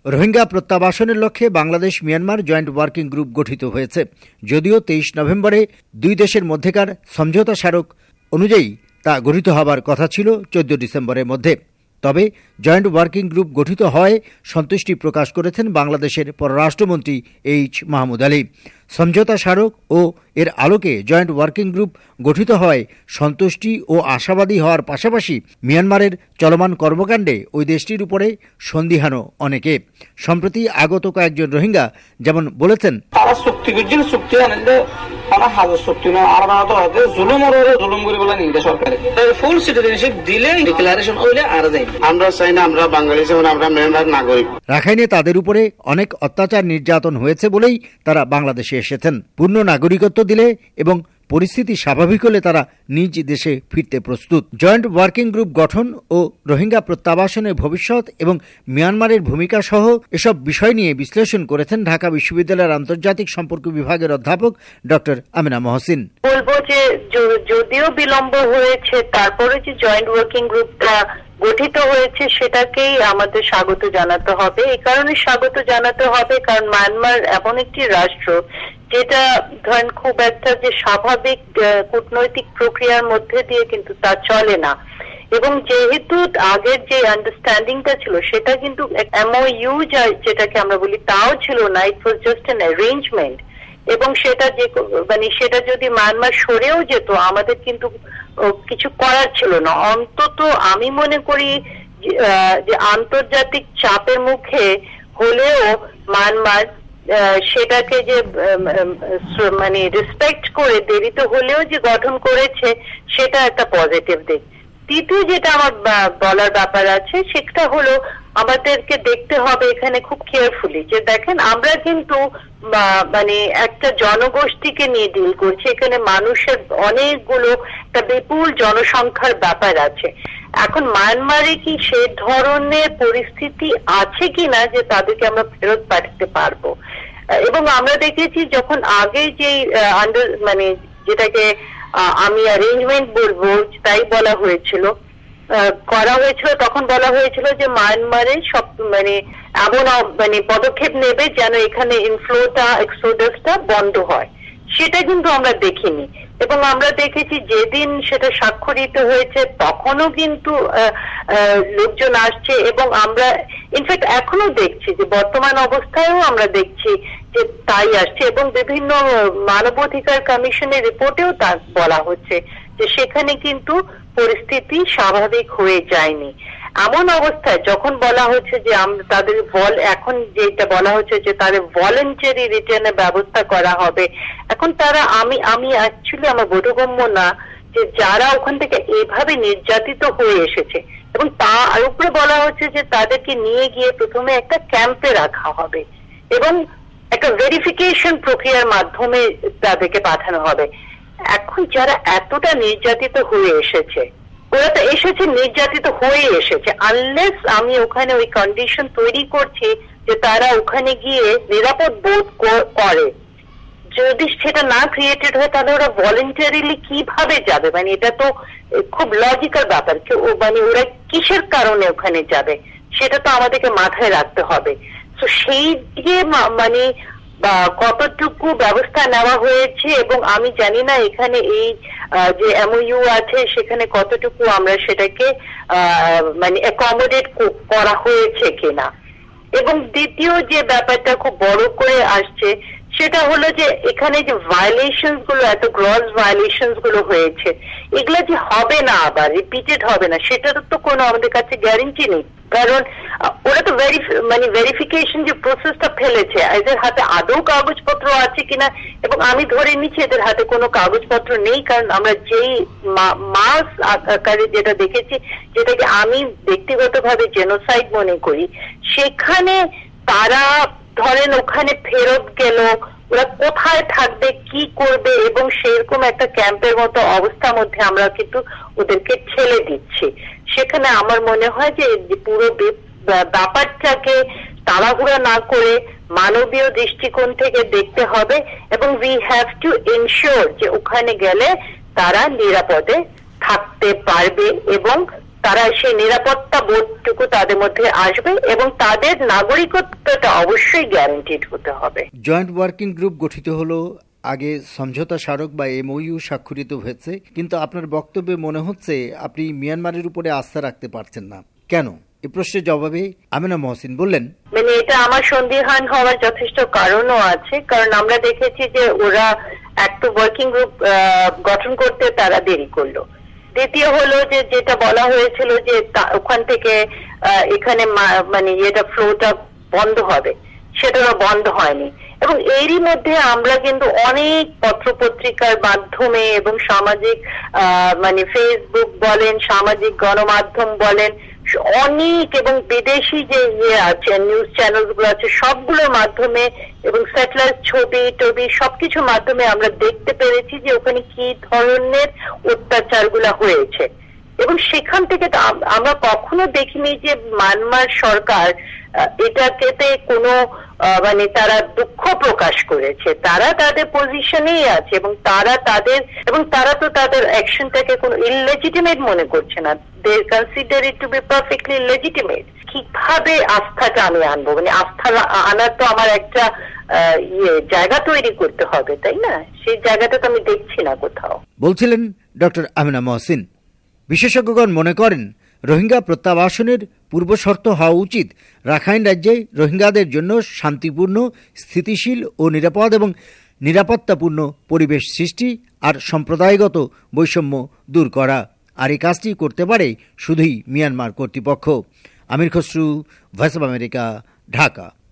রোহিঙ্গা প্রত্যাবাসনের লক্ষ্যে Bangladesh Myanmar joint working group গঠিত হয়েছে। যদিও 23 নভেম্বরে দুই দেশের মধ্যেকার সমঝোতা স্মারক অনুযায়ী তা গঠিত হবার কথা ছিল 14 ডিসেম্বরের মধ্যে। তবে জয়েন্ট ওয়ার্কিং গ্রুপ গঠিত হওয়ায় সন্তুষ্টি প্রকাশ করেছেন বাংলাদেশের পররাষ্ট্রমন্ত্রী এইচ মাহমুদ আলী। সমঝোতা স্মারক ও এর আলোকে জয়েন্ট ওয়ার্কিং গ্রুপ গঠিত হওয়ায় সন্তুষ্টি ও আশাবাদী হওয়ার পাশাপাশি মিয়ানমারের চলমান কর্মকাণ্ডে ওই দেশটির উপরে সন্দিহানও অনেকে। সম্প্রতি আগত কয়েকজন রোহিঙ্গা যেমন বলেছেন, রাখাইনে তাদের উপরে অনেক অত্যাচার নির্যাতন হয়েছে বলেই তারা বাংলাদেশে এসেছেন। পূর্ণ নাগরিকত্ব দিলে এবং পরিস্থিতি স্বাভাবিক হলে তারা নিজ দেশে ফিরতে প্রস্তুত। জয়েন্ট ওয়ার্কিং গ্রুপ গঠন ও রোহিঙ্গা প্রত্যাবাসনের ভবিষ্যৎ এবং মিয়ানমারের ভূমিকা সহ এসব বিষয় নিয়ে বিশ্লেষণ করেছেন ঢাকা বিশ্ববিদ্যালয়ের আন্তর্জাতিক সম্পর্ক বিভাগের অধ্যাপক ডক্টর আমিনা মহসিন। বলবো যে যদিও বিলম্ব হয়েছে, তারপরে যে জয়েন্ট ওয়ার্কিং গ্রুপটা গঠিত হয়েছে সেটাকেই আমাদের স্বাগত জানাতে হবে। এই কারণে স্বাগত জানাতে হবে কারণ মায়ানমার এমন একটি রাষ্ট্র যেটা ধরেন খুব একটা যে স্বাভাবিক কূটনৈতিক প্রক্রিয়ার মধ্যে দিয়ে কিন্তু তা চলে না। এবং যেহেতু আগের যে আন্ডারস্ট্যান্ডিংটা ছিল সেটা কিন্তু MOU যেটাকে আমরা বলি তাও ছিল না, it was just an arrangement. এবং সেটা সেটা যদি মায়ানমার সরেও যেত আমাদের কিন্তু কিছু করার ছিল না। অন্তত আমি মনে করি যে আন্তর্জাতিক চাপের মুখে হলেও মায়ানমার সেটাকে যে রেসপেক্ট করে দেরিতে হলেও যে গঠন করেছে সেটা একটা পজিটিভ দিক। তৃতীয় যেটা আমার বলার ব্যাপার আছে সেটা হলো আমাদেরকে দেখতে হবে এখানে খুব কেয়ারফুলি যে দেখেন আমরা কিন্তু একটা জনগোষ্ঠীকে নিয়ে ডিল করছি। এখানে মানুষের অনেকগুলো একটা বিপুল জনসংখ্যার ব্যাপার আছে। এখন মায়ানমারে কি সে ধরনের পরিস্থিতি আছে কিনা যে তাদেরকে আমরা ফেরত পাঠাতে পারবো। এবং আমরা দেখেছি যখন আগে যে যেটাকে আমি অ্যারেঞ্জমেন্ট বলবো তাই বলা হয়েছিল তখন বলা হয়েছিল যে মায়ানমারে সব এমন পদক্ষেপ নেবে যেন এখানে ইনফ্লোটা এক্সোডাসটা বন্ধ হয়। সেটা কিন্তু আমরা দেখিনি এবং আমরা দেখেছি যেদিন সেটা স্বাক্ষরিত হয়েছে তখনও কিন্তু লোকজন আসছে এবং আমরা ইনফ্যাক্ট এখনো দেখছি যে বর্তমান অবস্থায়ও আমরা দেখছি যে তাই আসছে এবং বিভিন্ন মানবাধিকার কমিশনের রিপোর্টেও তা বলা হচ্ছে যে সেখানে কিন্তু পরিস্থিতি স্বাভাবিক হয়ে যায়নি। এমন অবস্থায় যখন বলা হচ্ছে যে তাদের এখন যেটা বলা হচ্ছে যে তাদের ভলেন্টারি রিটার্নের ব্যবস্থা করা হবে, এখন তারা আমি অ্যাকচুয়ালি আমার বোধগম্য না যে যারা ওখান থেকে এভাবে নির্যাতিত হয়ে এসেছে এবং তার উপরে বলা হচ্ছে যে তাদেরকে নিয়ে গিয়ে প্রথমে একটা ক্যাম্পে রাখা হবে এবং একটা ভেরিফিকেশন প্রক্রিয়ার মাধ্যমে তাদেরকে পাঠানো হবে। এখন যারা এতটা নির্যাতিত হয়ে এসেছে ওরা তো নির্যাতিত হয়ে এসেছে, আনলেস আমি ওখানে ওই কন্ডিশন তৈরি করছি যে তারা ওখানে গিয়ে নিরাপদ বোধ করে, যদি সেটা না ক্রিয়েটেড হয় তাহলে ওরা ভলেন্টারিলি কিভাবে যাবে? এটা তো খুব লজিক্যাল ব্যাপার। ওরা কিসের কারণে ওখানে যাবে সেটা তো আমাদেরকে মাথায় রাখতে হবে। তো সেই দিকে কতটুকু ব্যবস্থা নেওয়া হয়েছে এবং আমি জানি না এখানে এই যে MOU আছে সেখানে কতটুকু আমরা সেটাকে অ্যাকোমোডেট করা হয়েছে কিনা। এবং দ্বিতীয় যে ব্যাপারটা খুব বড় করে আসছে সেটা হলো যে এখানে যে ভায়োলেশনস গুলো, এত গ্রস ভায়োলেশনস গুলো হয়েছে, এগুলো যে হবে না আবার রিপিটেড হবে না সেটার তো কোনো আমাদের কাছে গ্যারান্টি নেই। কারণ ওরা তো ভেরিফিকেশন যে প্রসেসটা ফেলেছে, এদের হাতে আদৌ কাগজপত্র আছে কিনা, এবং আমি ধরে নিচ্ছি এদের হাতে কোনো কাগজপত্র নেই। কারণ আমরা যেই মাস আকারে যেটা দেখেছি, যেটাকে আমি ব্যক্তিগতভাবে জেনোসাইড মনে করি, সেখানে তারা ধরেন ওখানে ফেরত গেল, ওরা কোথায় থাকবে, কি করবে, এবং সেরকম একটা ক্যাম্পের মতো অবস্থার মধ্যে আমরা কিন্তু ওদেরকে ঠেলে দিচ্ছি। সেখানে আমার মনে হয় যে পুরো ব্যাপারটাকে তাড়াহুড়া না করে মানবীয় দৃষ্টিকোণ থেকে দেখতে হবে এবং উই হ্যাভ টু এনশিওর যে ওখানে গেলে তারা নিরাপদে থাকতে পারবে এবং তারা সেই নিরাপত্তা বোধটুকু তাদের মধ্যে আসবে এবং তাদের নাগরিকত্বটা অবশ্যই গ্যারান্টিড হতে হবে। জয়েন্ট ওয়ার্কিং গ্রুপ গঠিত হলো, আগে সমঝোতা স্মারক বা MOU স্বাক্ষরিত হয়েছে, কিন্তু আপনার বক্তব্যে মনে হচ্ছে আপনি মিয়ানমারের উপরে আস্থা রাখতে পারছেন না। কেন? এ প্রশ্নের জবাবে আমেনা মহসিন বললেন, মানে এটা আমার সন্দিহান হওয়ার যথেষ্ট কারণও আছে, কারণ আমরা দেখেছি যে ওরা একটা ওয়ার্কিং গ্রুপ গঠন করতে তারা দেরি করলো। দ্বিতীয় হলো যে যেটা বলা হয়েছিল যে ওখান থেকে এখানে মানে এটা ফ্লোটা বন্ধ হবে, সেটাও বন্ধ হয়নি। এবং এরই মধ্যে আমরা কিন্তু অনেক পত্রপত্রিকার মাধ্যমে এবং সামাজিক মানে ফেসবুক বলেন, সামাজিক গণমাধ্যম বলেন, অনেক এবং বিদেশি যে আছে নিউজ চ্যানেল গুলো আছে সবগুলোর মাধ্যমে এবং স্যাটেলাইট ছবি টবি সবকিছুর মাধ্যমে আমরা দেখতে পেরেছি যে ওখানে কি ধরনের অত্যাচার গুলা হয়েছে। এবং সেখান থেকে আমরা কখনো দেখিনি যে মায়ানমার সরকার এটাকে কোনো মানে তারা দুঃখ প্রকাশ করেছে। তারা তাদের পজিশনেই আছে এবং তারা তো তাদের অ্যাকশনটাকে কোনো ইললেজিটিমেট মনে করছে না। They consider it to be perfectly legitimate. কিভাবে আস্থাটা আমি আনবো? মানে আস্থা আনার তো আমার একটা জায়গা তৈরি করতে হবে, তাই না? সেই জায়গাটা তো আমি দেখছি না কোথাও, বলছিলেন ডক্টর আমেনা মহসিন। বিশেষজ্ঞগণ মনে করেন, রোহিঙ্গা প্রত্যাবাসনের পূর্বশর্ত হওয়া উচিত রাখাইন রাজ্যে রোহিঙ্গাদের জন্য শান্তিপূর্ণ, স্থিতিশীল ও নিরাপদ এবং নিরাপত্তাপূর্ণ পরিবেশ সৃষ্টি আর সম্প্রদায়গত বৈষম্য দূর করা। আর এই কাজটি করতে পারে শুধুই মিয়ানমার কর্তৃপক্ষ। Amir Khasru, Voice of America, Dhaka.